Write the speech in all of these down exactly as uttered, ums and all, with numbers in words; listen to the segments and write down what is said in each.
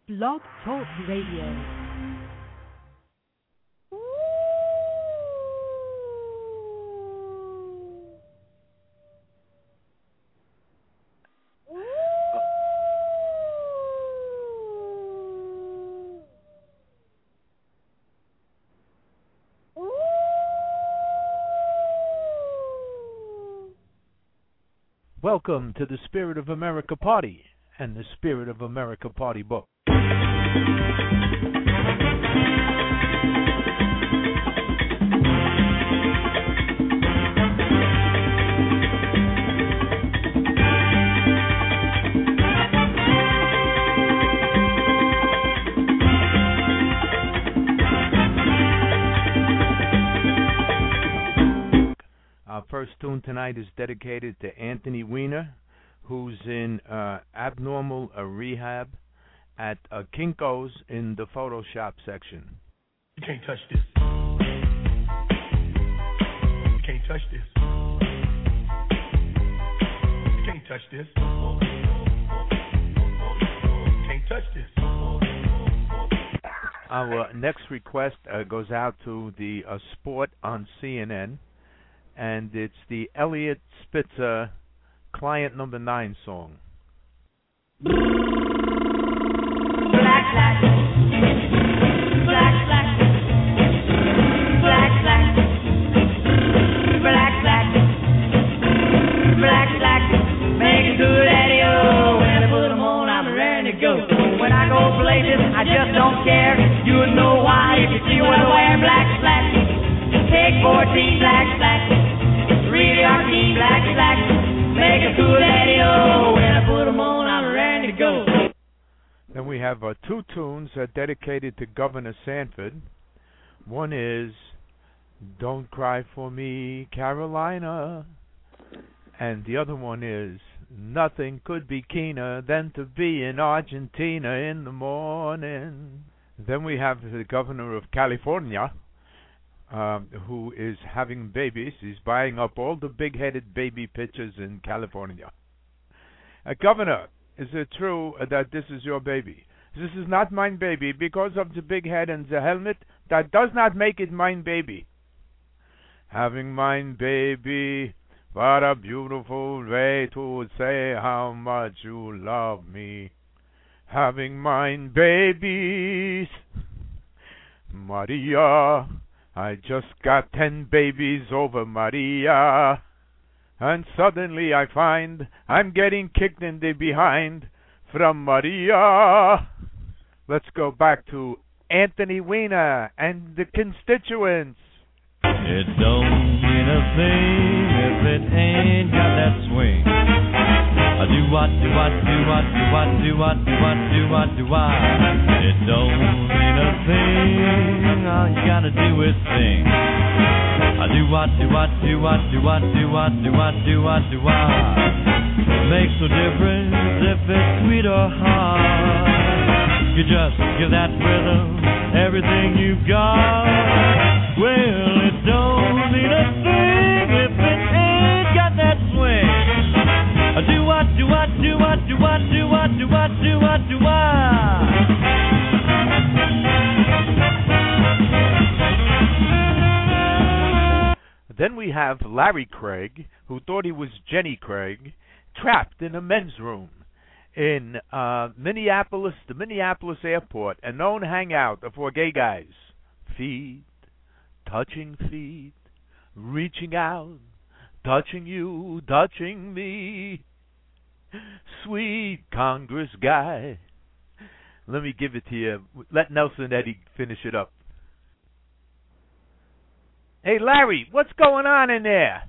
Blog Talk Radio. Welcome to the Spirit of America Party and the Spirit of America Party book. Our first tune tonight is dedicated to Anthony Weiner, who's in uh, abnormal uh, rehab at uh, Kinko's in the Photoshop section. You can't touch this. You can't touch this. You can't touch this. You can't touch this. Our next request uh, goes out to the uh, sport on C N N, and it's the Elliot Spitzer Client Number Nine song. Black, black, black, black, black, black, black, black, black, black, make it good, daddy-o. When I put them on, I'm ready to go. When I go places, I just don't care. You would know why if you see what I wear. Black, black, take fourteen, black, black, really R T, black, black, make it good, daddy-o. When I put them on, I'm ready to go. Then we have uh, two tunes uh, dedicated to Governor Sanford. One is Don't Cry for Me, Carolina. And the other one is Nothing Could Be Keener Than to Be in Argentina in the morning. Then we have the governor of California, um, who is having babies. He's buying up all the big-headed baby pictures in California. Uh, governor, is it true that this is your baby? This is not mine baby. Because of the big head and the helmet, that does not make it mine baby. Having mine baby, what a beautiful way to say how much you love me. Having mine babies, Maria, I just got ten babies over Maria. And suddenly I find I'm getting kicked in the behind from Maria. Let's go back to Anthony Weiner and the constituents. It don't mean a thing if it ain't got that swing. I do what, do what, do what, do what, do what, do what, do what, do what. It don't mean a thing. All you gotta do is sing. I do what, do what, do what, do what, do what, do what, do what, do what. Makes no difference if it's sweet or hard. You just give that rhythm everything you've got. Well, it don't mean a thing if it ain't got that swing. I do what, do what, do what, do what, do what, do what, do what, do what. Then we have Larry Craig, who thought he was Jenny Craig, trapped in a men's room in uh, Minneapolis, the Minneapolis airport, a known hangout for gay guys. Feet, touching feet, reaching out, touching you, touching me. Sweet Congress guy. Let me give it to you. Let Nelson Eddy finish it up. Hey, Larry, what's going on in there?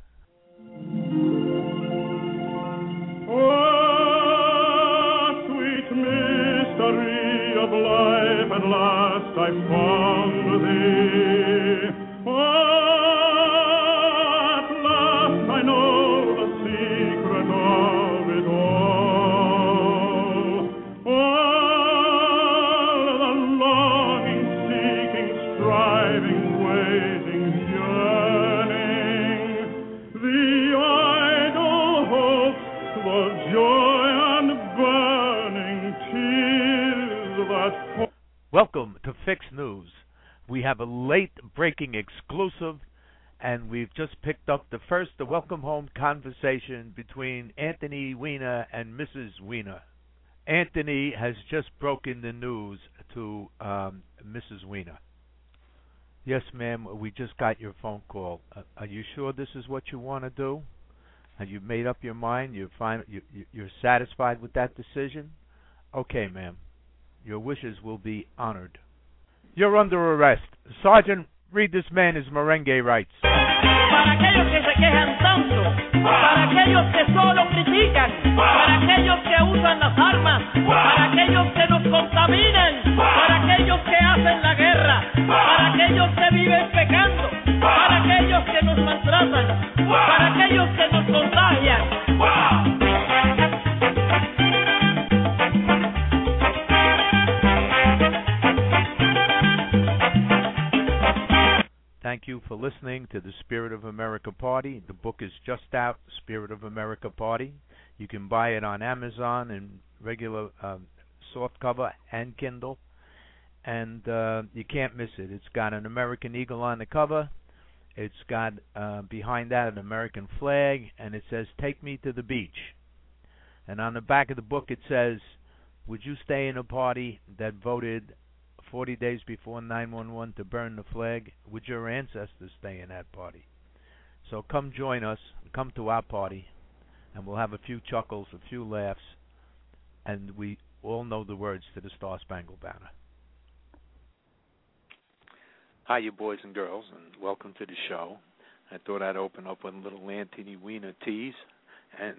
Oh, sweet mystery of life, at last I found thee. Oh, at last I know the secret of it all. All the longing, seeking, striving, waiting, yearning, the idle hopes, the joy and burning tears, that's Welcome to Fix News. We have a late breaking exclusive, and we've just picked up the first the welcome home conversation between Anthony Weiner and Missus Weiner. Anthony has just broken the news to um, Missus Weiner. Yes, ma'am, we just got your phone call. Uh, are you sure this is what you want to do? Have you made up your mind? You're fine. You, you, you're satisfied with that decision? Okay, ma'am. Your wishes will be honored. You're under arrest. Sergeant, read this man his merengue rights. Para aquellos que se quejan tanto, para aquellos que solo critican, para aquellos que usan las armas, para aquellos que nos contaminan, para aquellos que hacen la guerra, para aquellos que viven pecando, para aquellos que nos maltratan, para aquellos que nos contagian. Thank you for listening to the Spirit of America Party. The book is just out, Spirit of America Party. You can buy it on Amazon in regular um, softcover and Kindle. And uh, you can't miss it. It's got an American eagle on the cover. It's got uh, behind that an American flag, and it says, "Take me to the beach." And on the back of the book it says, "Would you stay in a party that voted forty days before nine one one to burn the flag? Would your ancestors stay in that party?" So come join us, come to our party, and we'll have a few chuckles, a few laughs, and we all know the words to the Star Spangled Banner. Hi, you boys and girls, and welcome to the show. I thought I'd open up with a little Anthony Weiner tease, and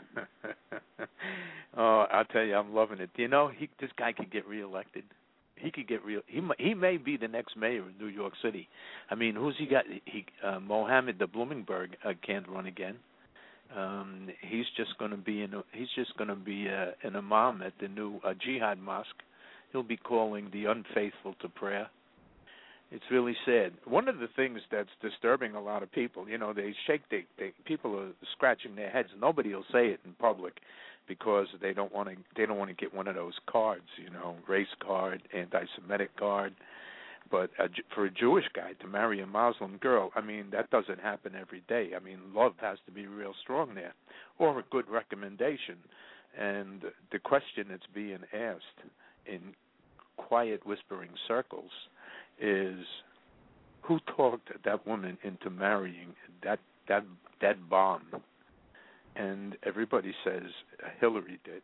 oh, I'll tell you, I'm loving it. You know, he, this guy could get reelected. He could get real. He he may be the next mayor of New York City. I mean, who's he got? He uh, Mohammed the Bloomingberg uh, can't run again. Um, he's just going to be in. A, he's just going to be uh, an imam at the new uh, Jihad mosque. He'll be calling the unfaithful to prayer. It's really sad. One of the things that's disturbing a lot of people, you know, they shake. They, they people are scratching their heads. Nobody will say it in public, because they don't want to. They don't want to get one of those cards, you know, race card, anti-Semitic card. But uh, for a Jewish guy to marry a Muslim girl, I mean, that doesn't happen every day. I mean, love has to be real strong there, or a good recommendation. And the question that's being asked in quiet, whispering circles is, who talked that woman into marrying that that that bomb? And everybody says Hillary did.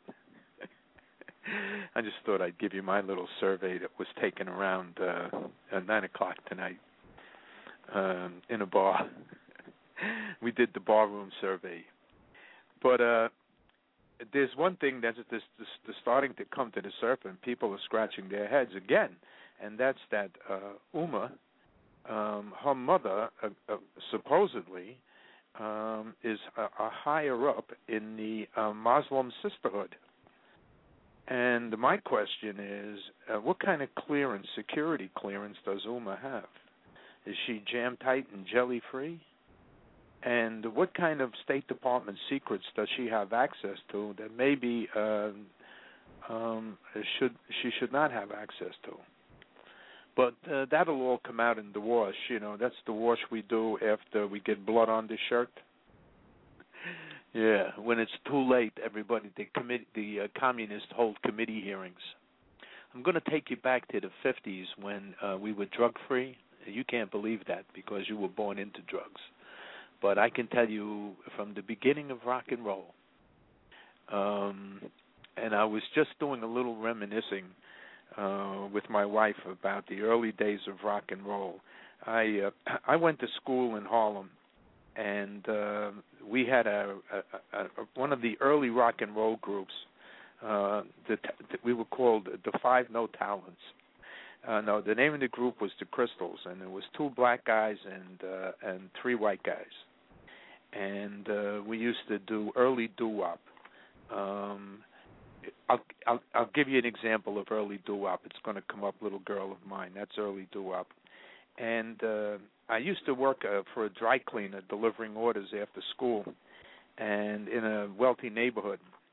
I just thought I'd give you my little survey that was taken around uh, at nine o'clock tonight um, in a bar. We did the barroom survey. But uh, there's one thing that's, that's, that's starting to come to the surface, and people are scratching their heads again, and that's that uh, Uma, um, her mother, uh, uh, supposedly, Um, is a, a higher up in the uh, Muslim sisterhood. And my question is, uh, what kind of clearance, security clearance, does Uma have? Is she jam-tight and jelly-free? And what kind of State Department secrets does she have access to that maybe uh, um, should she should not have access to? But uh, that'll all come out in the wash. You know, that's the wash we do after we get blood on the shirt. Yeah, when it's too late, everybody, the committee, the uh, communists hold committee hearings. I'm going to take you back to the fifties when uh, we were drug-free. You can't believe that because you were born into drugs. But I can tell you from the beginning of rock and roll, um, and I was just doing a little reminiscing Uh, with my wife about the early days of rock and roll. I uh, I went to school in Harlem, and uh, we had a, a, a, a one of the early rock and roll groups. Uh, the, the, we were called the Five No Talents. Uh, no, the name of the group was the Crystals, and there was two black guys and uh, and three white guys, and uh, we used to do early doo-wop. Um, I'll, I'll I'll give you an example of early doo-wop. It's going to come up, Little Girl of Mine. That's early doo-wop. And uh, I used to work uh, for a dry cleaner delivering orders after school and in a wealthy neighborhood.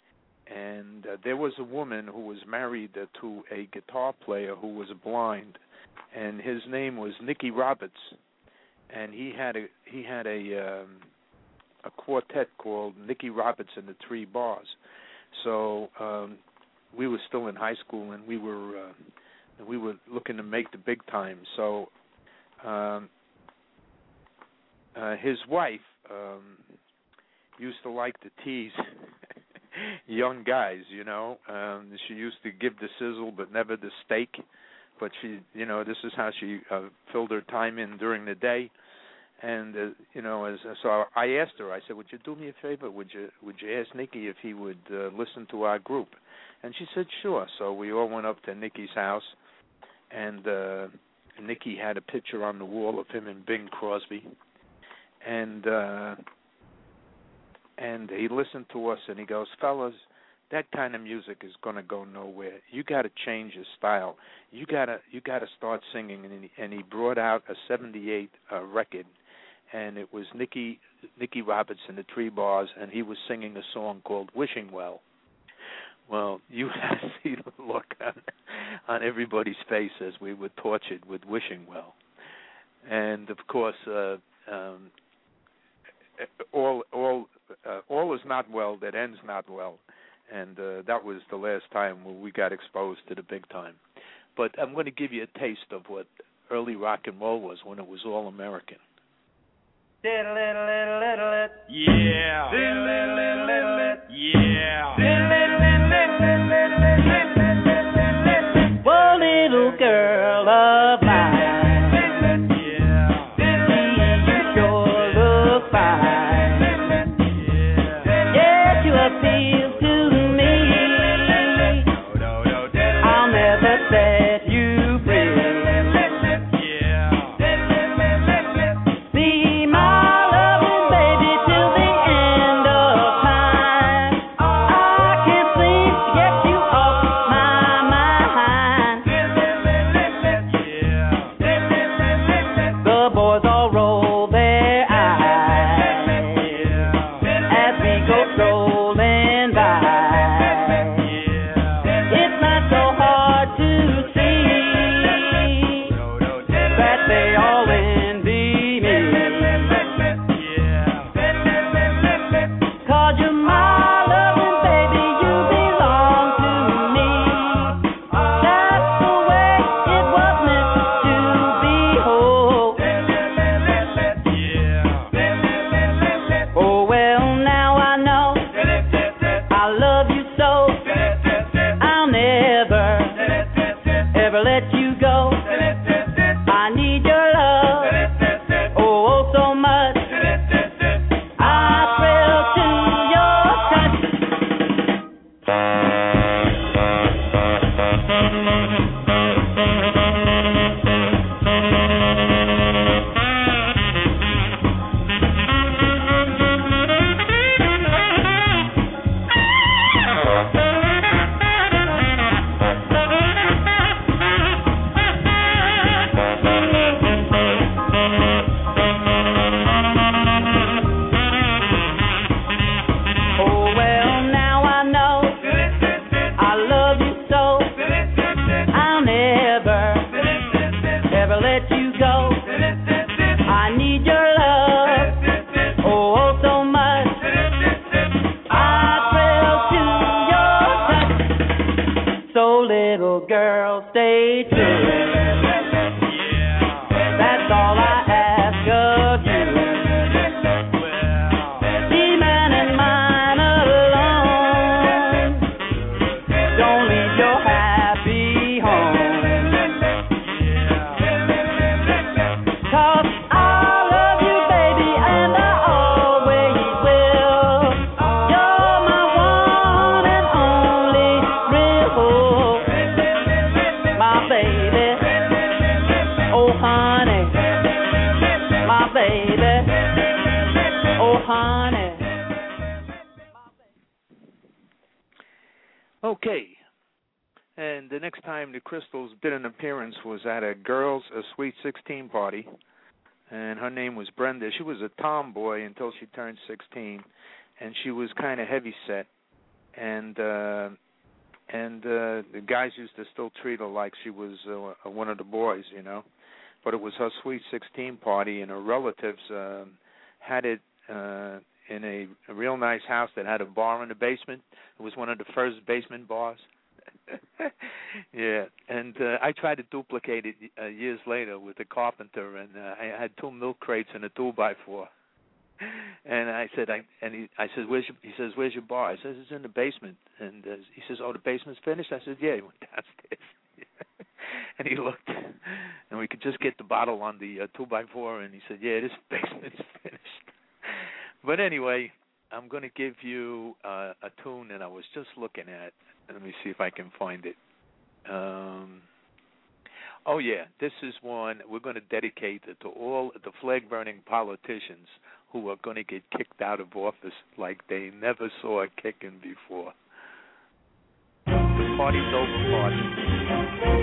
and uh, there was a woman who was married uh, to a guitar player who was blind, and his name was Nicky Roberts, and he had a he had a um, a quartet called Nicky Roberts and the Three Bars. So um, we were still in high school, and we were uh, we were looking to make the big time. So um, uh, his wife um, used to like to tease young guys, you know. Um, she used to give the sizzle, but never the steak. But she, you know, this is how she uh, filled her time in during the day. And uh, you know, as so I asked her. I said, "Would you do me a favor? Would you would you ask Nicky if he would uh, listen to our group?" And she said, "Sure." So we all went up to Nicky's house, and uh, Nicky had a picture on the wall of him and Bing Crosby, and uh, and he listened to us, and he goes, "Fellas, that kind of music is going to go nowhere. You got to change your style. You got to you got to start singing." And he, and he brought out a seventy-eight uh, record. And it was Nicky Nicky Roberts and the Three Bars, and he was singing a song called "Wishing Well." Well, you had to see the look on, on everybody's face as we were tortured with "Wishing Well," and of course, uh, um, all all uh, all is not well that ends not well, and uh, that was the last time when we got exposed to the big time. But I'm going to give you a taste of what early rock and roll was when it was all American. Diddle little little little it. Yeah. Diddle little little little it. Yeah. Diddle little little little little it. Whoa, little girl of mine. Yeah. You sure look fine. Yeah. Yes, you appeal to me. No, no, no. I'll never set you free. Yeah. Be my loving baby till the end of time. I can't seem to get you off my mind. Yeah. The boys all roll their eyes as we go strolling by. It's not so hard to see that they all envy me. Cause you're my loving baby, you belong to me. That's the way it was meant to be. Oh, oh well, now I know I love you so. I'll never, ever let you go. I need your love, oh, oh so much. I thrill to your touch. Oh well, now I know I love you so. I'll never, ever let you go. I need your love, oh, oh so much. I thrill to your touch. So little girl, stay true. That's all I ask of you. Be man and mine alone. Don't leave your happy home. Cause I love you, baby, and I always will. You're my one and only real, my baby. Oh honey, my baby. Oh honey. Okay. And the next time the Crystals did an appearance was at a girls' a Sweet sixteen party, and her name was Brenda. She was a tomboy until she turned sixteen, and she was kind of heavy set. and uh, and uh, the guys used to still treat her like she was uh, one of the boys, you know. But it was her Sweet sixteen party, and her relatives uh, had it uh, in a, a real nice house that had a bar in the basement. It was one of the first basement bars. Yeah, and uh, I tried to duplicate it uh, years later with a carpenter, and uh, I had two milk crates and a two by four. And I said, I and he, I said, where's your, he says, where's your bar? I says, it's in the basement. And uh, he says, oh, the basement's finished? I said, yeah. He went downstairs. And he looked, and we could just get the bottle on the uh, two by four, and he said, yeah, this basement's finished. But anyway, I'm going to give you uh, a tune that I was just looking at. Let me see if I can find it. Um, oh, yeah, this is one we're going to dedicate it to all the flag-burning politicians who are going to get kicked out of office like they never saw a kicking before. The party's over, party.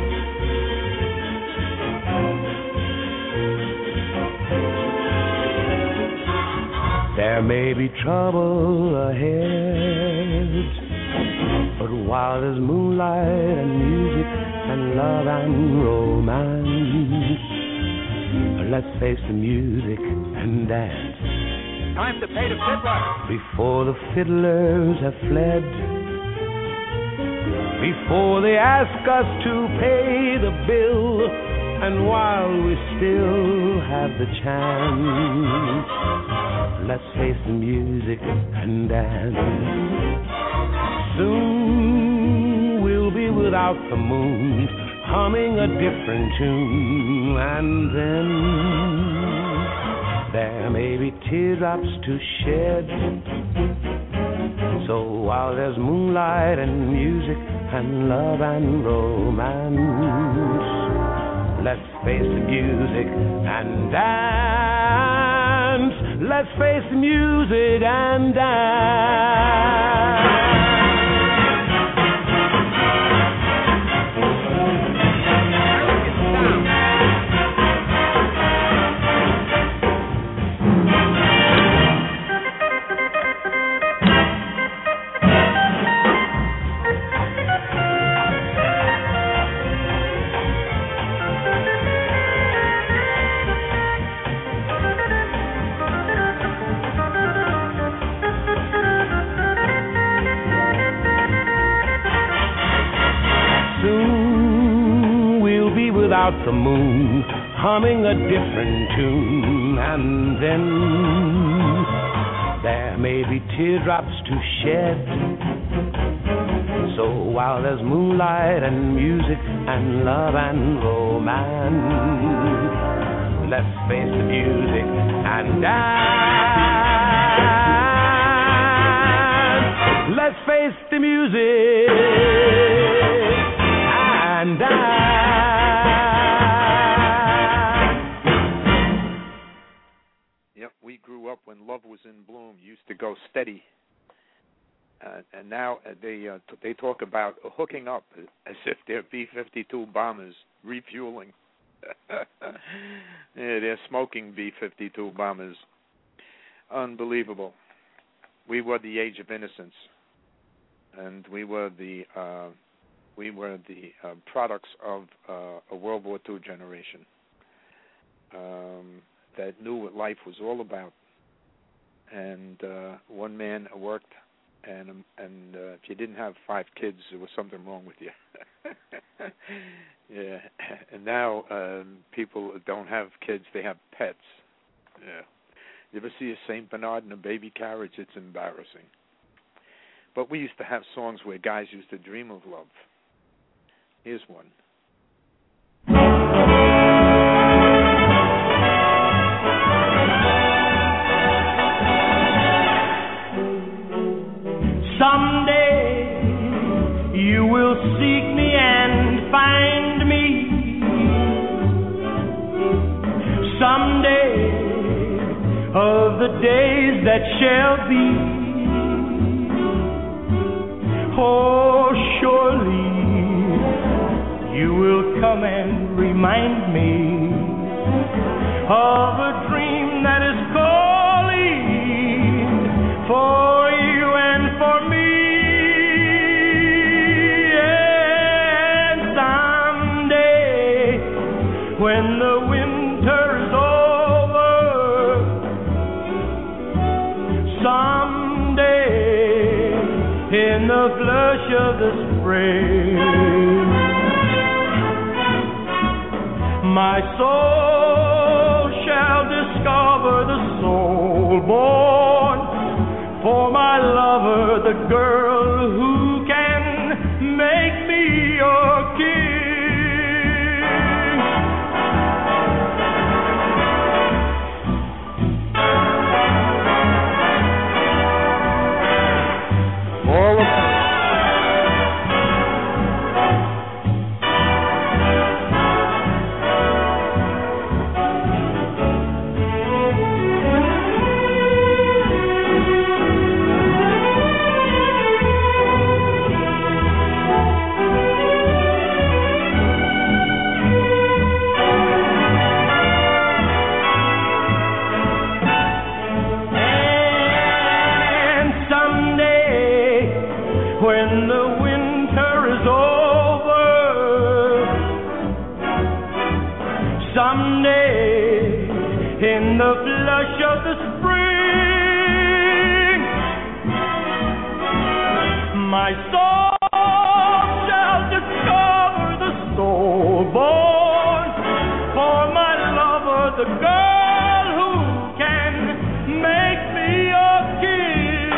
There may be trouble ahead, but while there's moonlight and music and love and romance, let's face the music and dance. Time to pay the fiddler. Before the fiddlers have fled, before they ask us to pay the bill, and while we still have the chance, let's face the music and dance. Soon we'll be without the moon, humming a different tune, and then there may be teardrops to shed. So while there's moonlight and music and love and romance, let's face the music and dance. Let's face the music and dance. Without the moon, humming a different tune, and then there may be teardrops to shed. So while there's moonlight and music and love and romance, let's face the music and dance. Let's face the music and dance. We grew up when Love Was in Bloom used to go steady, uh, and now uh, they uh, t- they talk about hooking up as if they're B fifty-two bombers refueling. Yeah, they're smoking B fifty-two bombers. Unbelievable. We were the age of innocence, and we were the uh, we were the uh, products of uh, a World War Two generation. Um, that knew what life was all about, and uh, one man worked, and um, and uh, if you didn't have five kids, there was something wrong with you. Yeah, and now um, people don't have kids; they have pets. Yeah, you ever see a Saint Bernard in a baby carriage? It's embarrassing. But we used to have songs where guys used to dream of love. Here's one. Someday you will seek me and find me. Someday of the days that shall be. Oh, surely you will come and remind me of a dream that is calling for you and for me. when the winter is over. Someday in the flush of the spring, my soul shall discover the soul born for my lover, the girl who can make me your king. All of in the flush of the spring, my soul shall discover the soul born for my lover, the girl who can make me your king.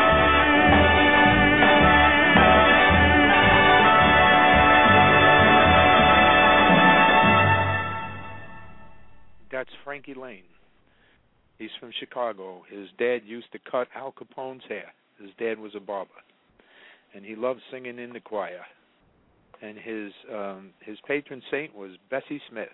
That's Frankie Lane. He's from Chicago. His dad used to cut Al Capone's hair. His dad was a barber, and he loved singing in the choir. And his um, his patron saint was Bessie Smith.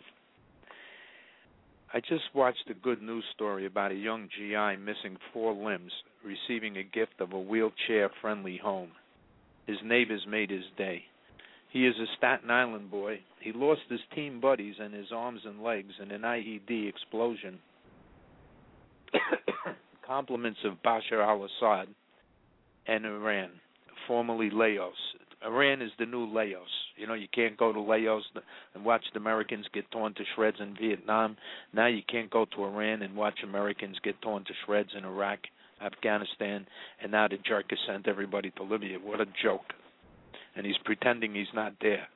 I just watched a good news story about a young G I missing four limbs, receiving a gift of a wheelchair-friendly home. His neighbors made his day. He is a Staten Island boy. He lost his team buddies and his arms and legs in an I E D explosion. Compliments of Bashar al-Assad and Iran, formerly Laos. Iran is the new Laos. You know, you can't go to Laos and watch the Americans get torn to shreds in Vietnam. Now you can't go to Iran and watch Americans get torn to shreds in Iraq, Afghanistan, and now the jerk has sent everybody to Libya. What a joke. And he's pretending he's not there.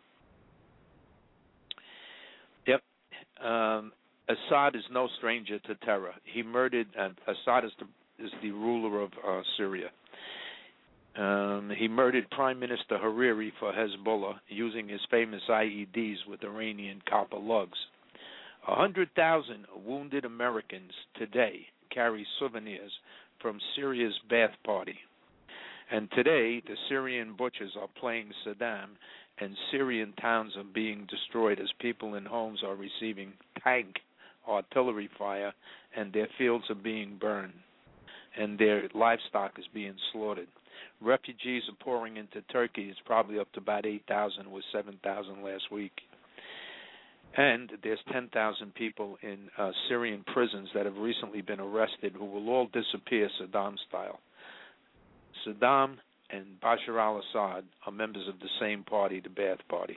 Yep. Um, Assad is no stranger to terror. He murdered, uh, Assad is the, is the ruler of uh, Syria. Um, he murdered Prime Minister Hariri for Hezbollah using his famous I E Ds with Iranian copper lugs. one hundred thousand wounded Americans today carry souvenirs from Syria's bath party. And today, the Syrian butchers are playing Saddam, and Syrian towns are being destroyed as people in homes are receiving tank artillery fire, and their fields are being burned, and their livestock is being slaughtered. Refugees are pouring into Turkey. It's probably up to about eight thousand. It was seven thousand last week. And there's ten thousand people in uh, Syrian prisons that have recently been arrested who will all disappear Saddam style. Saddam and Bashar al-Assad are members of the same party, the Ba'ath Party.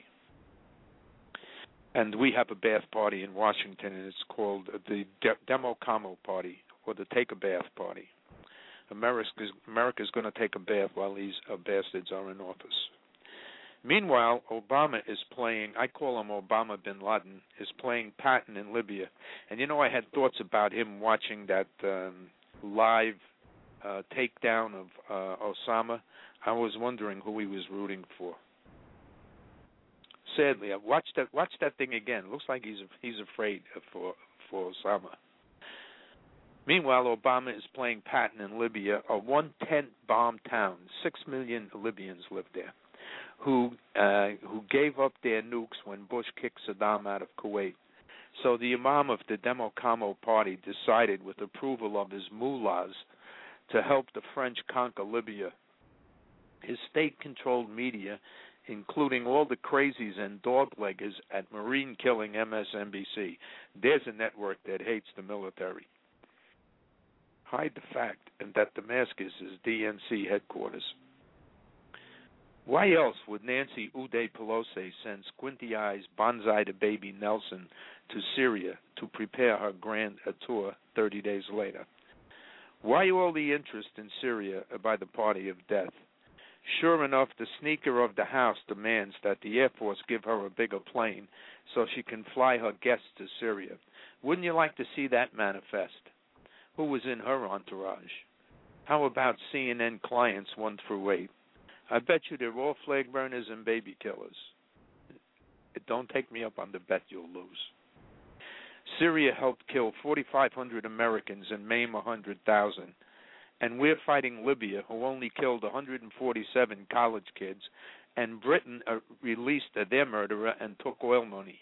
And we have a Ba'ath Party in Washington, and it's called the De- Demo-Camo Party, or the Take a Bath Party. America's, America's going to take a bath while these uh, bastards are in office. Meanwhile, Obama is playing, I call him Obama bin Laden, is playing Patton in Libya. And, you know, I had thoughts about him watching that um, live uh, takedown of uh, Osama. I was wondering who he was rooting for. Sadly, I've watched that, watched that thing again. It looks like he's he's afraid for, for Osama. Meanwhile, Obama is playing Patton in Libya, a one-tenth bomb town. Six million Libyans live there, who uh, who gave up their nukes when Bush kicked Saddam out of Kuwait. So the imam of the Demo-Camo Party decided, with approval of his mullahs, to help the French conquer Libya. His state-controlled media, including all the crazies and dogleggers at marine-killing M S N B C, there's a network that hates the military, hide the fact and that Damascus is D N C headquarters. Why else would Nancy Uday Pelosi send squinty-eyes, bonsai baby Nelson to Syria to prepare her grand tour thirty days later? Why all the interest in Syria by the party of death? Sure enough, the Speaker of the House demands that the Air Force give her a bigger plane so she can fly her guests to Syria. Wouldn't you like to see that manifest? Who was in her entourage? How about C N N clients one through eight? I bet you they're all flag burners and baby killers. Don't take me up on the bet, you'll lose. Syria helped kill forty-five hundred Americans and maim one hundred thousand. And we're fighting Libya, who only killed one hundred forty-seven college kids, and Britain uh, released uh, their murderer and took oil money.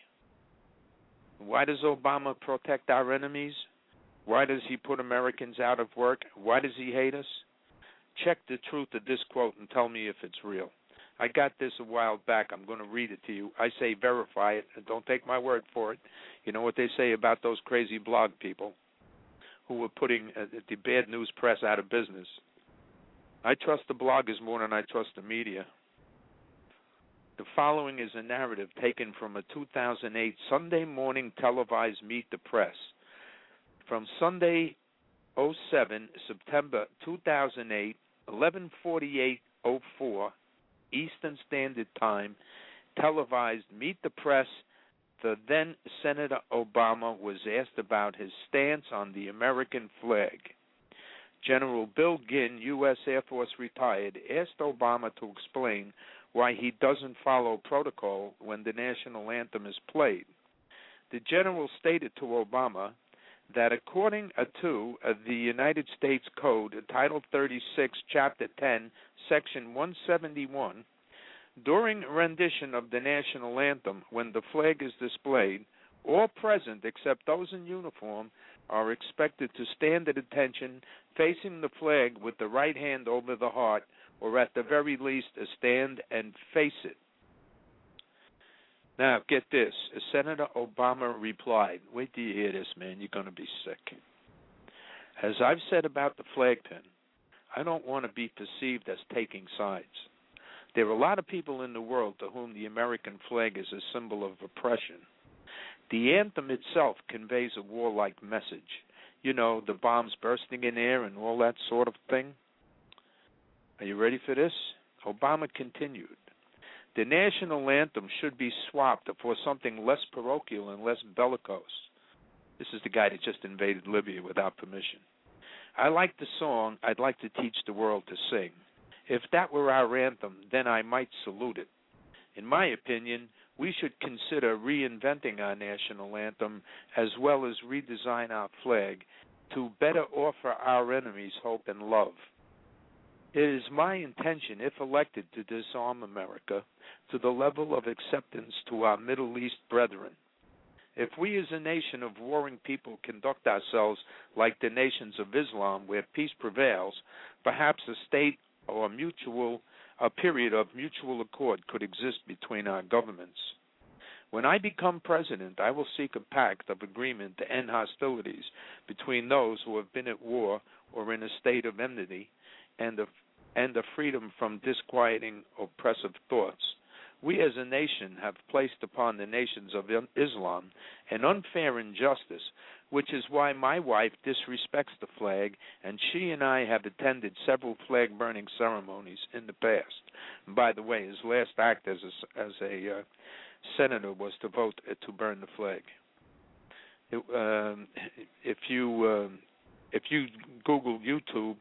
Why does Obama protect our enemies? Why does he put Americans out of work? Why does he hate us? Check the truth of this quote and tell me if it's real. I got this a while back. I'm going to read it to you. I say verify it, and don't take my word for it. You know what they say about those crazy blog people who were putting uh, the bad news press out of business. I trust the bloggers more than I trust the media. The following is a narrative taken from a two thousand eight Sunday morning televised Meet the Press. From Sunday oh seven, September two thousand eight, eleven forty-eight oh four Eastern Standard Time, televised Meet the Press. The then Senator Obama was asked about his stance on the American flag. General Bill Ginn, U S Air Force retired, asked Obama to explain why he doesn't follow protocol when the national anthem is played. The general stated to Obama that according to uh, the United States Code, Title thirty-six, Chapter ten, Section one seventy-one, during rendition of the national anthem, when the flag is displayed, all present except those in uniform are expected to stand at attention facing the flag with the right hand over the heart, or at the very least stand and face it. Now, get this. Senator Obama replied, wait till you hear this, man, you're going to be sick. As I've said about the flag pin, I don't want to be perceived as taking sides. There are a lot of people in the world to whom the American flag is a symbol of oppression. The anthem itself conveys a warlike message. You know, the bombs bursting in air and all that sort of thing. Are you ready for this? Obama continued. The national anthem should be swapped for something less parochial and less bellicose. This is the guy that just invaded Libya without permission. I like the song I'd like to teach the world to sing. If that were our anthem, then I might salute it. In my opinion, we should consider reinventing our national anthem as well as redesign our flag to better offer our enemies hope and love. It is my intention, if elected, to disarm America to the level of acceptance to our Middle East brethren. If we as a nation of warring people conduct ourselves like the nations of Islam where peace prevails, perhaps a state or a mutual a period of mutual accord could exist between our governments. When I become president, I will seek a pact of agreement to end hostilities between those who have been at war or in a state of enmity, and the, and the freedom from disquieting oppressive thoughts. We as a nation have placed upon the nations of Islam an unfair injustice, which is why my wife disrespects the flag, and she and I have attended several flag-burning ceremonies in the past. And by the way, his last act as a, as a uh, senator was to vote uh, to burn the flag. It, um, if you uh, if you Google YouTube,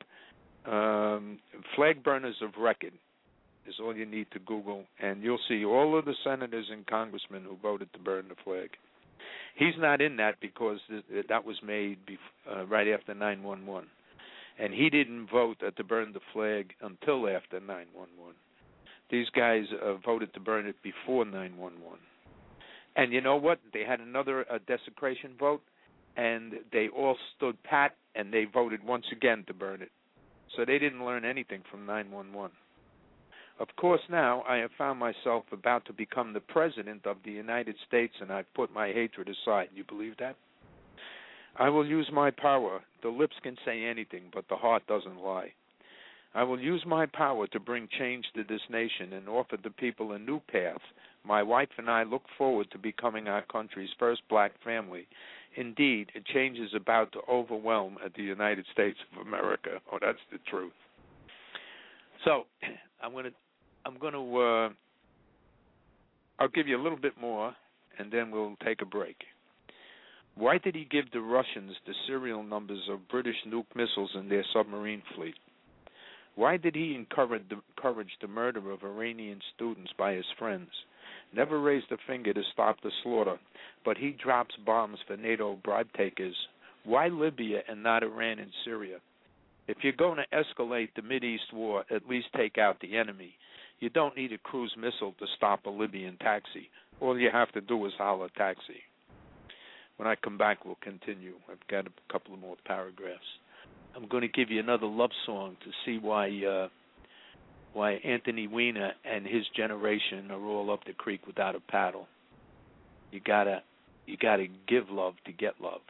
um, flag burners of record is all you need to Google, and you'll see all of the senators and congressmen who voted to burn the flag. He's not in that because th- that was made bef- uh, right after nine one one, and he didn't vote uh, to burn the flag until after nine one one. These guys uh, voted to burn it before nine one one. And you know what? They had another uh, desecration vote, and they all stood pat, and they voted once again to burn it. So they didn't learn anything from nine one one. Of course, now I have found myself about to become the President of the United States, and I've put my hatred aside. You believe that? I will use my power. The lips can say anything, but the heart doesn't lie. I will use my power to bring change to this nation and offer the people a new path. My wife and I look forward to becoming our country's first black family. Indeed, a change is about to overwhelm at the United States of America. Oh, that's the truth. So, I'm going to, I'm going to, uh, I'll give you a little bit more, and then we'll take a break. Why did he give the Russians the serial numbers of British nuke missiles in their submarine fleet? Why did he encourage the, encourage the murder of Iranian students by his friends? Never raised a finger to stop the slaughter, but he drops bombs for NATO bribe takers. Why Libya and not Iran and Syria? If you're going to escalate the Mideast war, at least take out the enemy. You don't need a cruise missile to stop a Libyan taxi. All you have to do is holler taxi. When I come back, we'll continue. I've got a couple of more paragraphs. I'm going to give you another love song to see why uh, why Anthony Weiner and his generation are all up the creek without a paddle. You gotta you gotta give love to get love.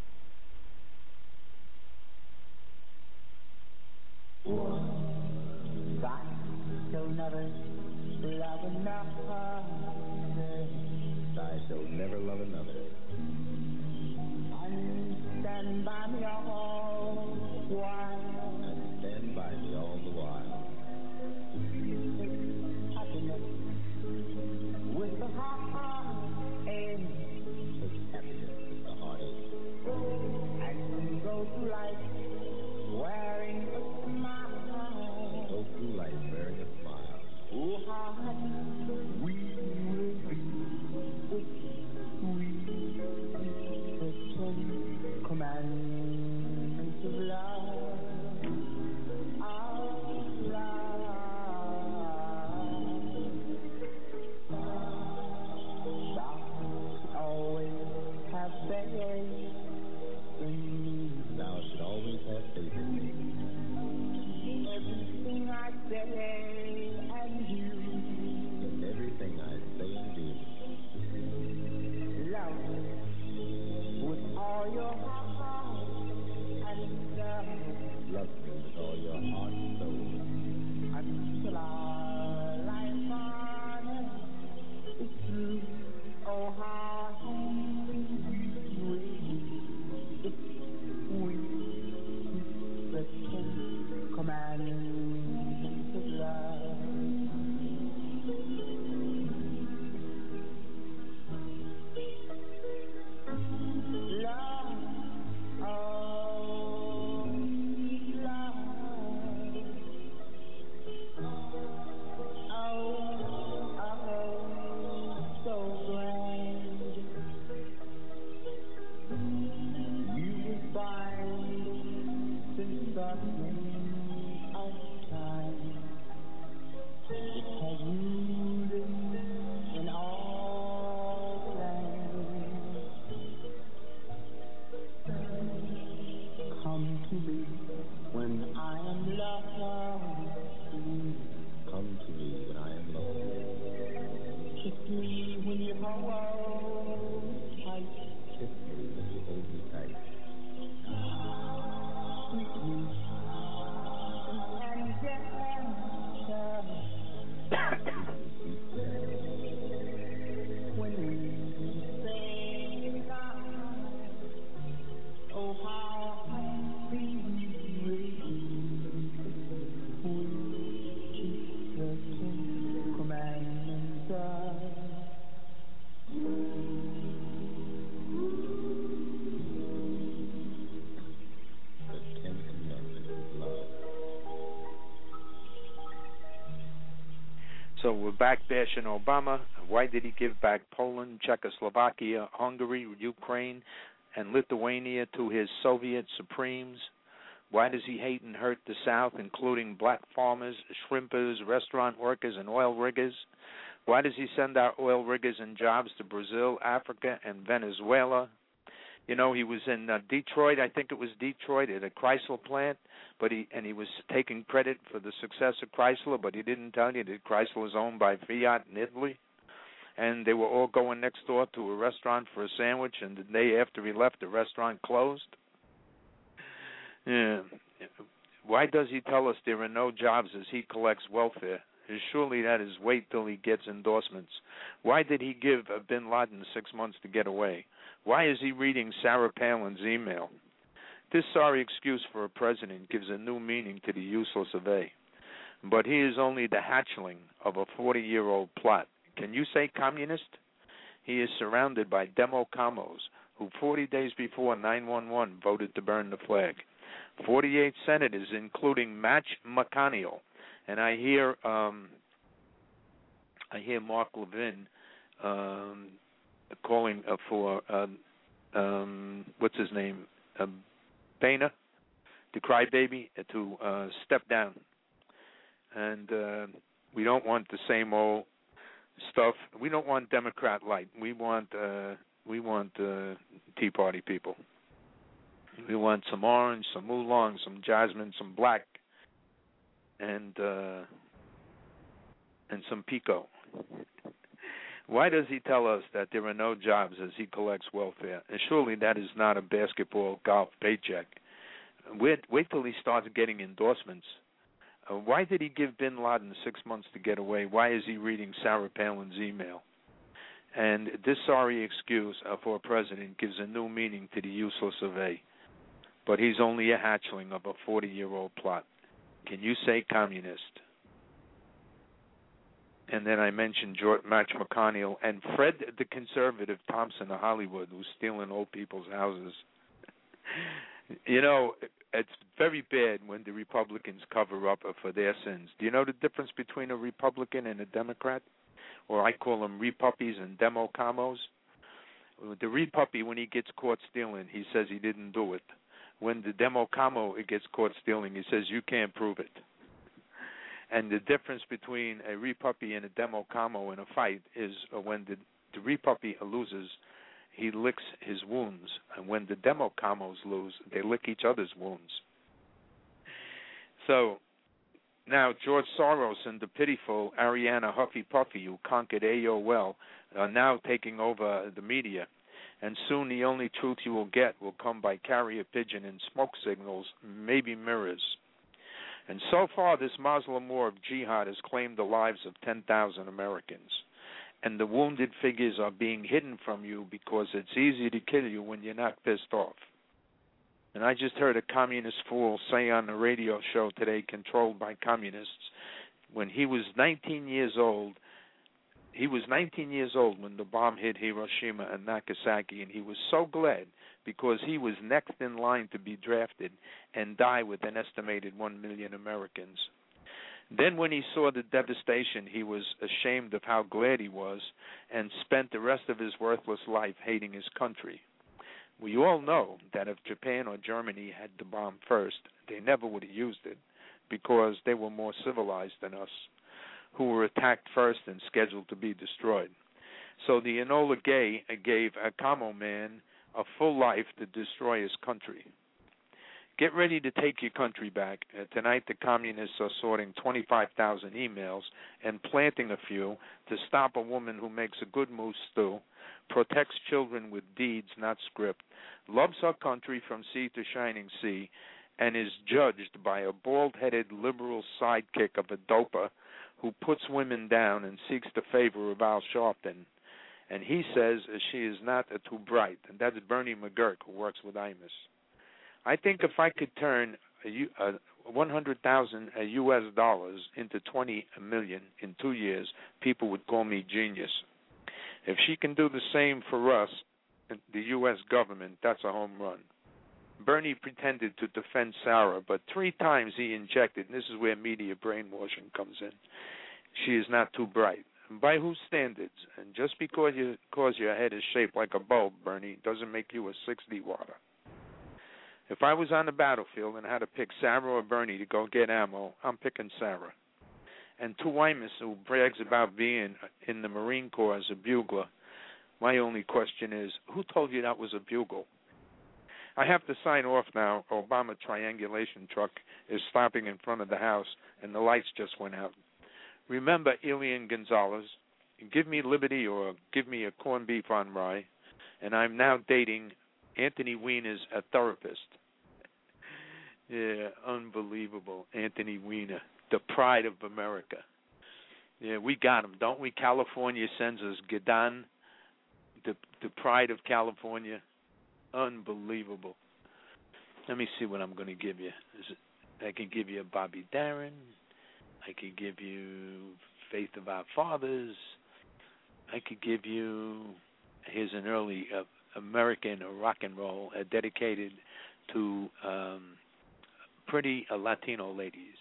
I shall never love another. I shall never love another. I'm standing by me all the while. And stand by me all the while. Happiness with the heartache. Take happiness with the heartache. And go through life wearing a smile. Go through life wearing a smile. Oh, how happy we will be if we take the commandments of love. Of love. Thou should always have faith in me. Thou should always have faith in me. Everything I say and do. In everything I say and do. Love me with all your heart and soul. Love me with all your heart and soul. Until our life on earth is through. Oh, how happy we will be if we keep the Ten Commandments of love. Love, oh, love, oh, oh, so grand. You will find since the beginning of time, it has ruled in all the land. Come to me when I am lost. Come to me when I am lost. Kiss me when you hold tight. Kiss me when you hold me tight. Sweet me and gentle. When we say goodbye, oh, how happy we will be if we keep the Ten Commandments of the Ten Commandments of love. So we're back bashing Obama. Why did he give back Poland, Czechoslovakia, Hungary, Ukraine, and Lithuania to his Soviet supremes? Why does he hate and hurt the South, including black farmers, shrimpers, restaurant workers, and oil riggers? Why does he send our oil riggers and jobs to Brazil, Africa, and Venezuela? You know, he was in uh, Detroit, I think it was Detroit, at a Chrysler plant, but he and he was taking credit for the success of Chrysler, but he didn't tell you that Chrysler was owned by Fiat in Italy. And they were all going next door to a restaurant for a sandwich, and the day after he left, the restaurant closed. Yeah. why does he tell us there are no jobs as he collects welfare? Surely that is wait till he gets endorsements. Why did he give uh, bin Laden six months to get away? Why is he reading Sarah Palin's email? This sorry excuse for a president gives a new meaning to the useless of A. But he is only the hatchling of a forty-year-old plot. Can you say communist? He is surrounded by demo-commos who forty days before nine one one voted to burn the flag. forty-eight senators, including Mitch McConnell. And I hear um, I hear Mark Levin um, calling uh, for, uh, um, what's his name, uh, Boehner, the crybaby, uh, to uh, step down. And uh, we don't want the same old stuff. We don't want Democrat light. We want uh, we want uh, Tea Party people. We want some orange, some oolong, some jasmine, some black, and uh, and some pico. Why does he tell us that there are no jobs as he collects welfare? And surely that is not a basketball golf paycheck. Wait, wait till he starts getting endorsements. Uh, why did he give bin Laden six months to get away? Why is he reading Sarah Palin's email? And this sorry excuse uh, for a president gives a new meaning to the useless of A. But he's only a hatchling of a forty-year-old plot. Can you say communist? And then I mentioned George Mitch McConnell and Fred the conservative Thompson of Hollywood, who's stealing old people's houses. You know, it's very bad when the Republicans cover up for their sins. Do you know the difference between a Republican and a Democrat? Or I call them repuppies and demo-commos. The repuppy, when he gets caught stealing, he says he didn't do it. When the demo-commo gets caught stealing, he says you can't prove it. And the difference between a repuppy and a demo-commo in a fight is when the, the repuppy loses, he licks his wounds. And when the demo-commos lose, they lick each other's wounds. So now George Soros and the pitiful Arianna Huffy Puffy, who conquered A O L, are now taking over the media. And soon the only truth you will get will come by carrier pigeon and smoke signals, maybe mirrors. And so far, this Muslim war of jihad has claimed the lives of ten thousand Americans. And the wounded figures are being hidden from you because it's easy to kill you when you're not pissed off. And I just heard a communist fool say on the radio show today, controlled by communists, when he was nineteen years old, he was nineteen years old when the bomb hit Hiroshima and Nagasaki, and he was so glad because he was next in line to be drafted and die with an estimated one million Americans. Then when he saw the devastation, he was ashamed of how glad he was and spent the rest of his worthless life hating his country. We all know that if Japan or Germany had the bomb first, they never would have used it because they were more civilized than us, who were attacked first and scheduled to be destroyed. So the Enola Gay gave a Kamo man a full life to destroy his country. Get ready to take your country back. Uh, tonight the communists are sorting twenty-five thousand emails and planting a few to stop a woman who makes a good moose stew, protects children with deeds, not script, loves her country from sea to shining sea, and is judged by a bald-headed liberal sidekick of a doper who puts women down and seeks the favor of Al Sharpton. And he says she is not uh, too bright. And that's Bernie McGurk, who works with I M U S. I think if I could turn a, a one hundred thousand U S dollars into twenty million in two years, people would call me genius. If she can do the same for us, the U S government, that's a home run. Bernie pretended to defend Sarah, but three times he injected, and this is where media brainwashing comes in, she is not too bright. And by whose standards? And just because, you, because your head is shaped like a bulb, Bernie, doesn't make you a sixty-water. If I was on the battlefield and had to pick Sarah or Bernie to go get ammo, I'm picking Sarah. And to Wymus, who brags about being in the Marine Corps as a bugler, my only question is, who told you that was a bugle? I have to sign off now. Obama triangulation truck is stopping in front of the house, and the lights just went out. Remember Elian Gonzalez, give me liberty or give me a corned beef on rye, and I'm now dating Anthony Weiner's a therapist. Yeah, unbelievable. Anthony Weiner, the pride of America. Yeah, we got him, don't we? California sends us Gadan, the the pride of California. Unbelievable. Let me see what I'm going to give you. Is it, I can give you Bobby Darin. I could give you Faith of Our Fathers. I could give you, here's an early uh, American rock and roll uh, dedicated to um, pretty uh, Latino ladies.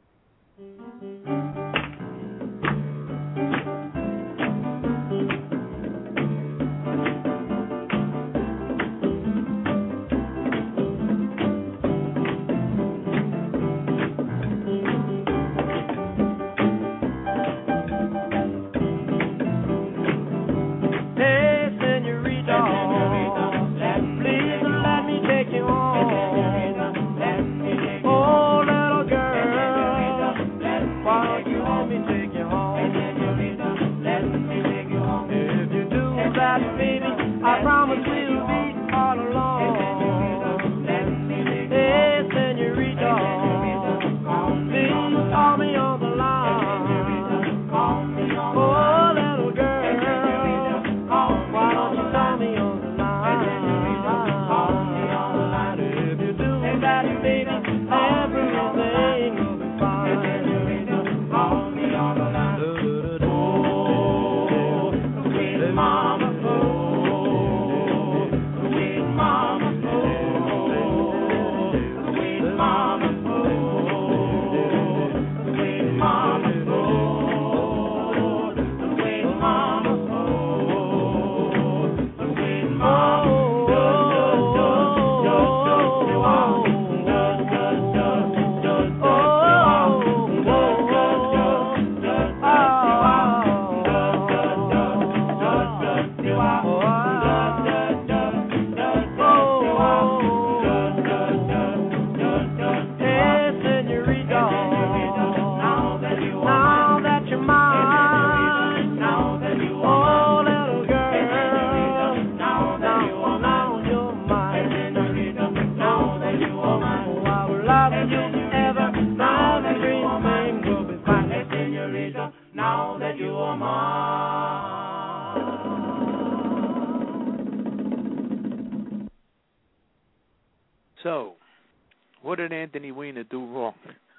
So, what did Anthony Weiner do wrong?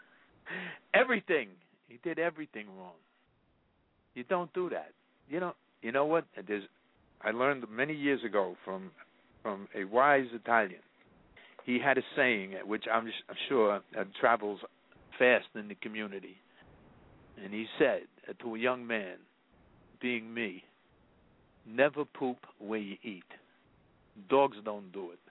Everything. He did everything wrong. You don't do that. You know. You know what? There's. I learned many years ago from from a wise Italian. He had a saying, which I'm, I'm sure uh, travels fast in the community. And he said uh, to a young man, being me, never poop where you eat. Dogs don't do it.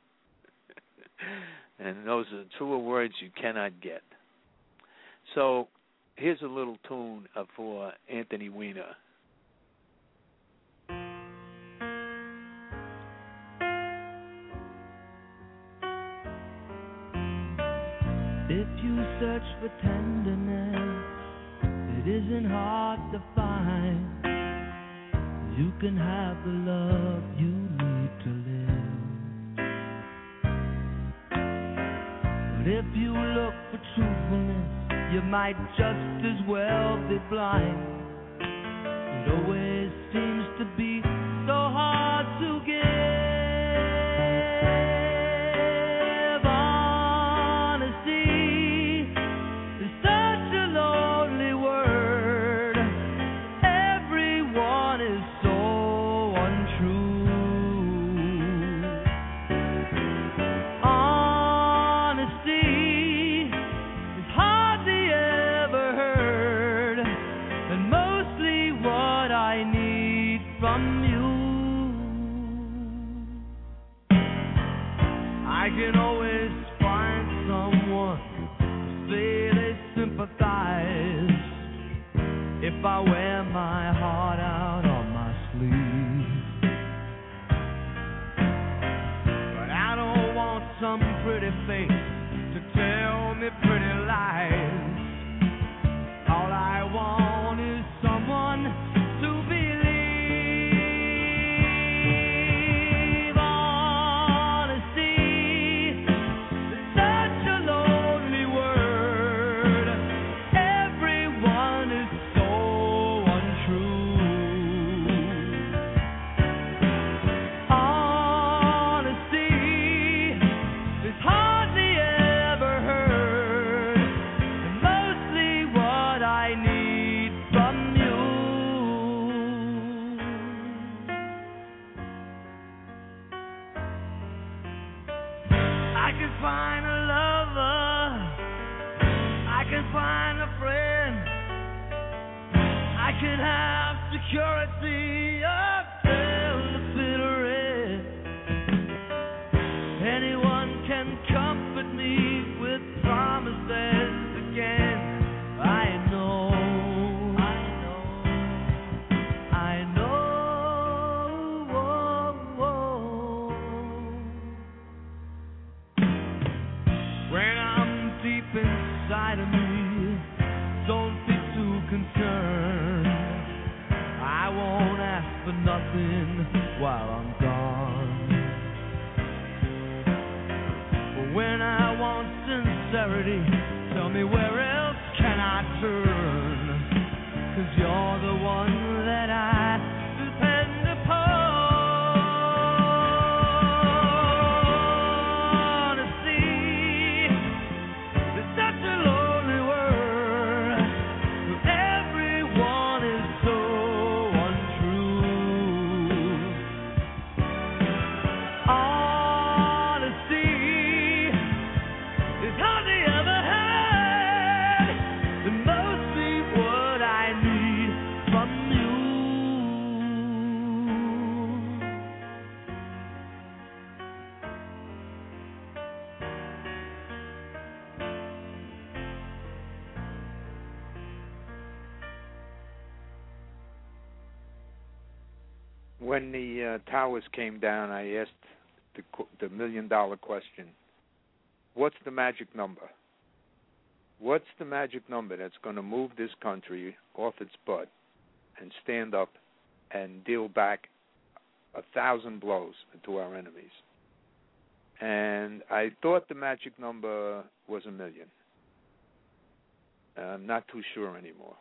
And those are truer words you cannot get. So here's a little tune uh, for Anthony Weiner. If you search for tenderness, it isn't hard to find. You can have the love you need to live. But if you look for truthfulness, you might just as well be blind. It always seems to be so hard to give. Can always find someone to say they sympathize if I wear my heart out on my sleeve. But I don't want some pretty face to tell me pretty lies. All I want is someone to believe. Honesty is such a load I can find a lover, I can find a friend, I can have security up till the bitter end. Anyone can comfort me with promises again. I know, I know, I know. Whoa, whoa. When I'm deep inside of me, don't be too concerned. I won't ask for nothing while I'm gone. But when I want sincerity, tell me where else can I turn? 'Cause you're the one that I depend upon. To see it's such a lonely world, where everyone is so untrue. Honesty is hardly ever had, and mostly what I need from you. When the uh, towers came down, I asked the, qu- the million-dollar question: what's the magic number? What's the magic number that's going to move this country off its butt and stand up and deal back a thousand blows to our enemies? And I thought the magic number was a million. I'm not too sure anymore.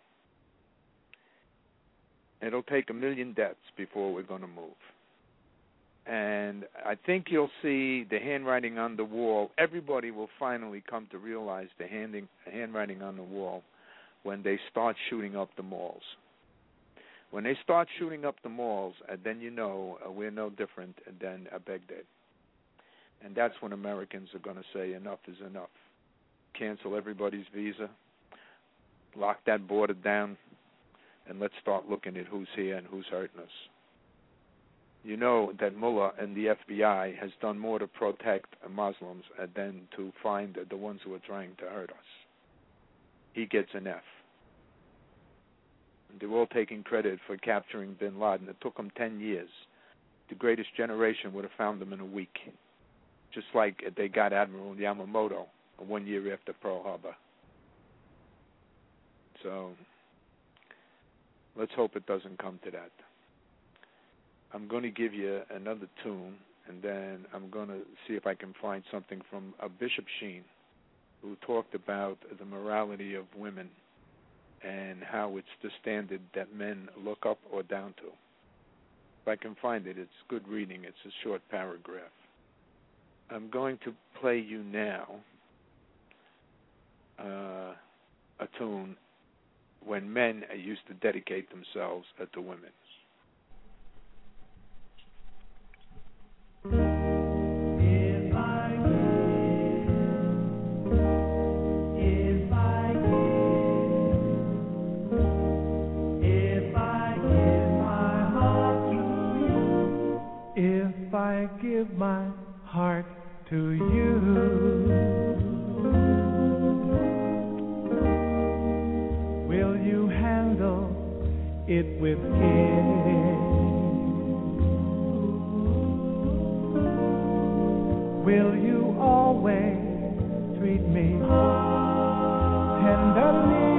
It'll take a million deaths before we're going to move. And I think you'll see the handwriting on the wall. Everybody will finally come to realize the handing, handwriting on the wall when they start shooting up the malls. When they start shooting up the malls, uh, then you know uh, we're no different than uh, Baghdad. And that's when Americans are going to say enough is enough. Cancel everybody's visa, lock that border down, and let's start looking at who's here and who's hurting us. You know that Mullah and the F B I has done more to protect Muslims than to find the ones who are trying to hurt us. He gets an F. And they're all taking credit for capturing bin Laden. It took them ten years. The greatest generation would have found them in a week, just like they got Admiral Yamamoto one year after Pearl Harbor. So let's hope it doesn't come to that. I'm going to give you another tune, and then I'm going to see if I can find something from uh, Bishop Sheen, who talked about the morality of women and how it's the standard that men look up or down to. If I can find it, it's good reading. It's a short paragraph. I'm going to play you now uh, a tune when men used to dedicate themselves uh, to women. If I give, if I give, if I give my heart to you, If I give my heart to you, will you handle it with care? Will you always treat me tenderly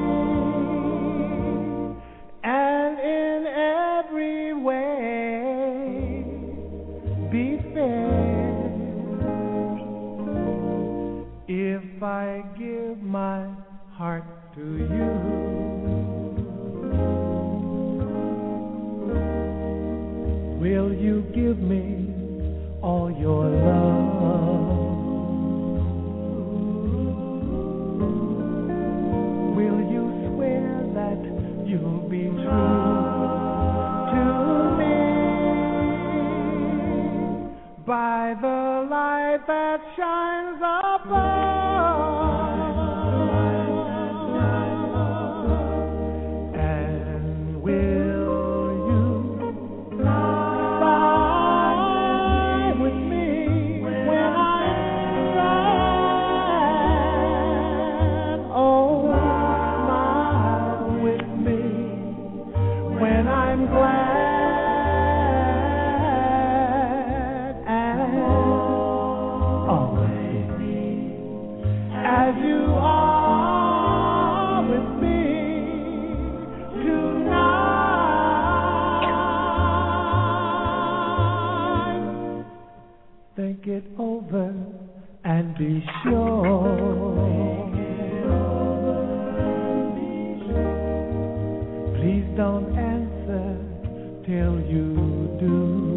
and in every way be fair? If I give my heart to you, will you give me all your love? Will you swear that you'll be true to me? by the light that shines above. And will you ride with me when I'm glad? Oh, smile with me when I'm glad. As you are with me tonight, think it over and be sure. Please don't answer till you do.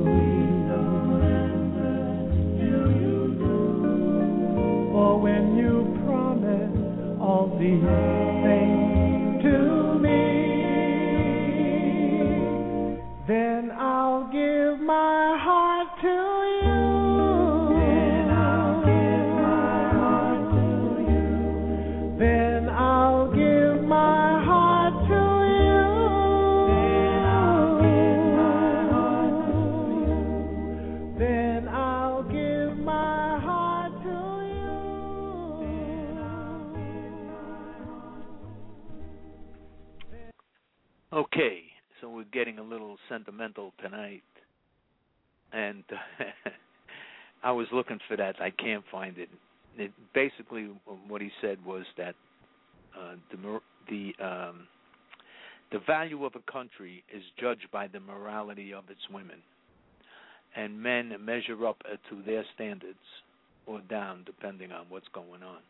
For when you promise all these things to me, then I'll give my heart to you. Then I'll give my heart to you. Then I'll give my heart to you. Then I'll give my heart to you. Then I'll give my heart to you. Okay, so we're getting a little sentimental tonight, and I was looking for that. I can't find it. It basically, what he said was that uh, the the um, the value of a country is judged by the morality of its women, and men measure up to their standards or down, depending on what's going on.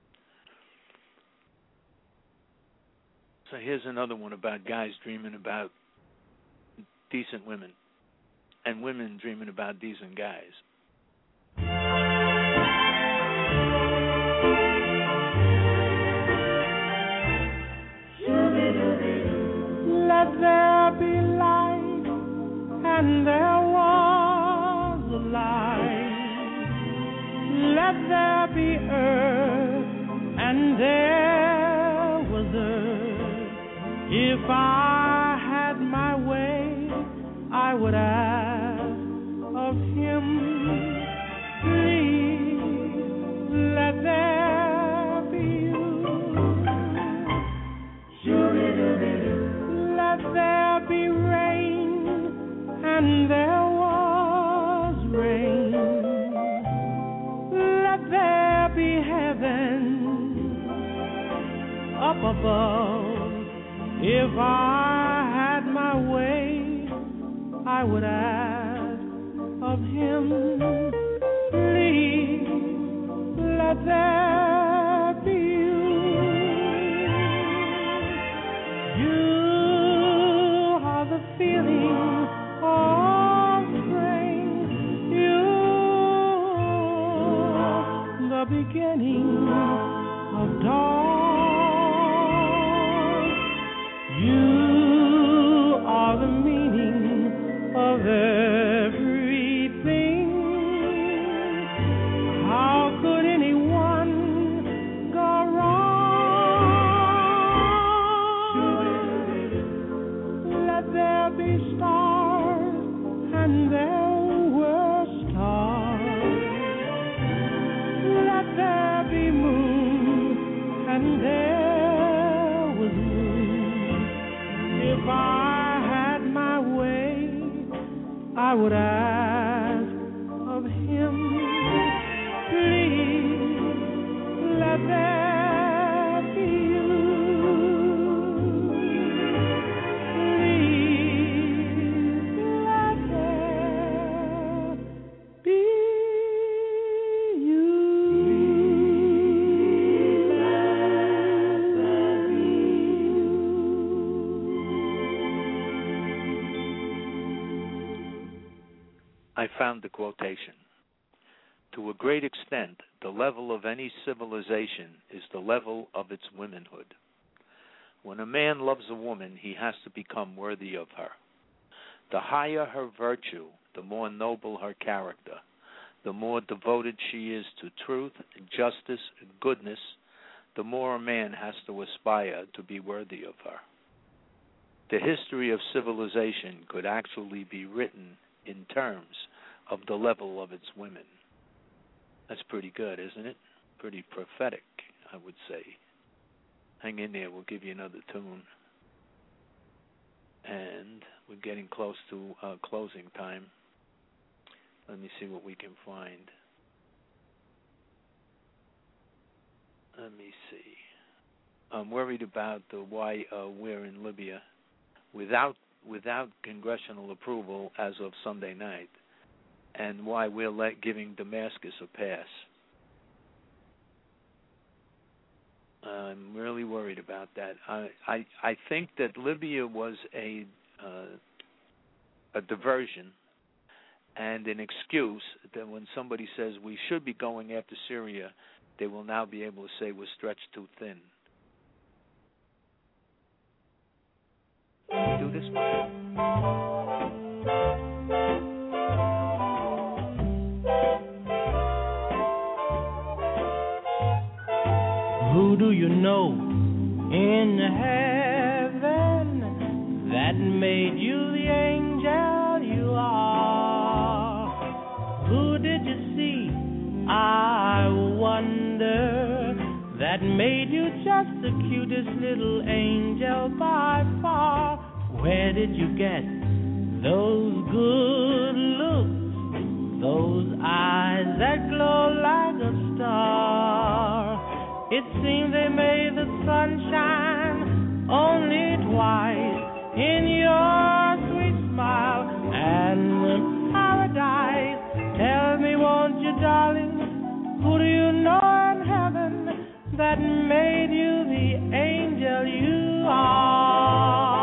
So here's another one about guys dreaming about decent women and women dreaming about decent guys. Let there be light, and there was a light. Let there be earth, and there was earth. If I had my way, I would ask of him, please let there be you. Let there be rain, and there was rain. Let there be heaven up above. If I had my way, I would ask of him, please let there be you. You are the feeling of spring. You the beginning of dawn. You are the meaning of everything. How could anyone go wrong? Let there be stars, and there were stars. Let there be moon, and there was moon. If I had my way, I would ask of him, please let there be you. Please let there be you. Let there be you. I found the quotation. To a great extent, the level of any civilization is the level of its womanhood. When a man loves a woman, he has to become worthy of her. The higher her virtue, the more noble her character. the more devoted she is to truth, justice, goodness, the more a man has to aspire to be worthy of her. The history of civilization could actually be written in terms of the level of its women. That's pretty good, isn't it? Pretty prophetic, I would say. Hang in there, we'll give you another tune. And we're getting close to uh, closing time. Let me see what we can find. Let me see. I'm worried about the why uh, we're in Libya without without congressional approval as of Sunday night, and why we're let, giving Damascus a pass. I'm really worried about that. I I, I think that Libya was a uh, a diversion and an excuse that when somebody says we should be going after Syria, they will now be able to say we're stretched too thin. Can we do this one? Who do you know in heaven that made you the angel you are? Who did you see, I wonder, that made you just the cutest little angel by far? Where did you get those good looks, those eyes that glow like a star? It seemed they made the sun shine only twice in your sweet smile and paradise. Tell me, won't you, darling, who do you know in heaven that made you the angel you are?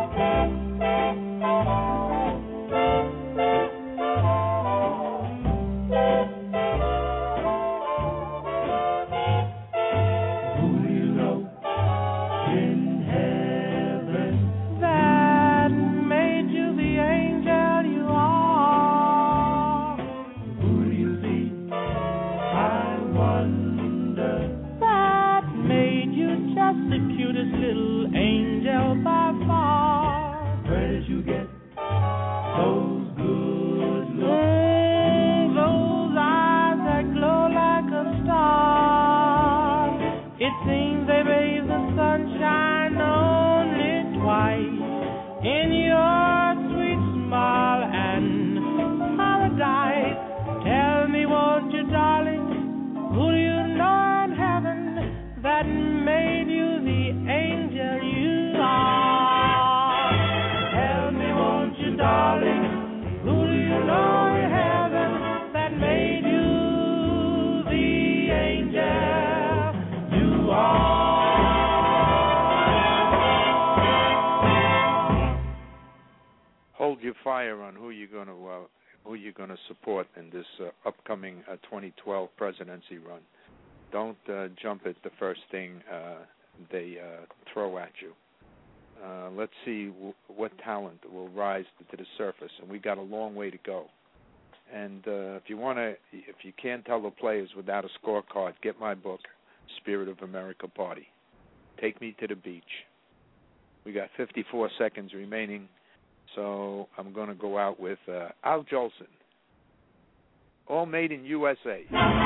Fire on who you're going to uh, who you're going to support in this uh, upcoming uh, twenty twelve presidency run. Don't uh, jump at the first thing uh, they uh, throw at you. Uh, let's see w- what talent will rise to the surface, and we got a long way to go. And uh, if you want to, if you can't tell the players without a scorecard, get my book, Spirit of America Party. Take me to the beach. We got fifty-four seconds remaining. So I'm going to go out with uh, Al Jolson, all made in U S A.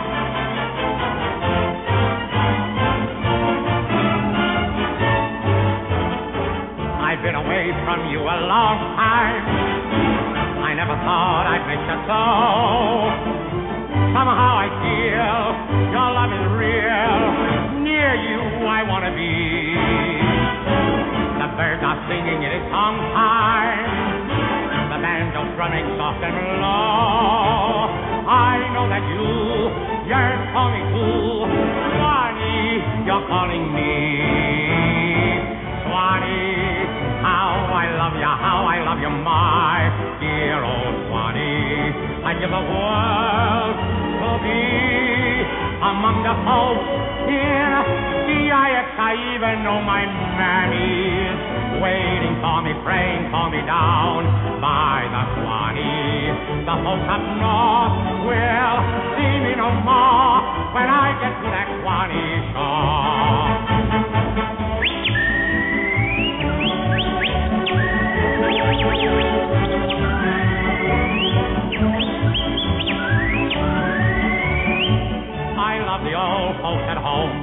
I've been away from you a long time. I never thought I'd miss you so. Somehow I feel your love is real. Near you I want to be. The birds are singing in its song time. The banjo's running soft and low. I know that you yearn for me too. Swanee, you're calling me. Swanee, how I love you, how I love you, my dear old Swanee. I'd give the world to be among the folks in D I X. I even know my mammy's waiting for me, praying for me down by the Swanee. The folks up north will see me no more when I get to that Swanee shore. I love the old folks at home.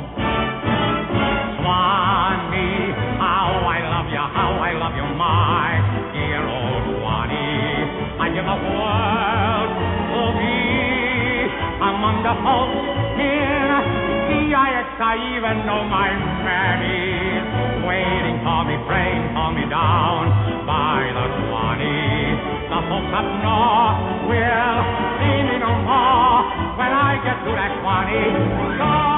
Swanee, how I love you, how I love you, my dear old Swanee. I give the world to be among the folks in the I X. I even know my mammies waiting for me, praying for me down by the Swanee. The folks up north will see me no more when I get to that Swanee. So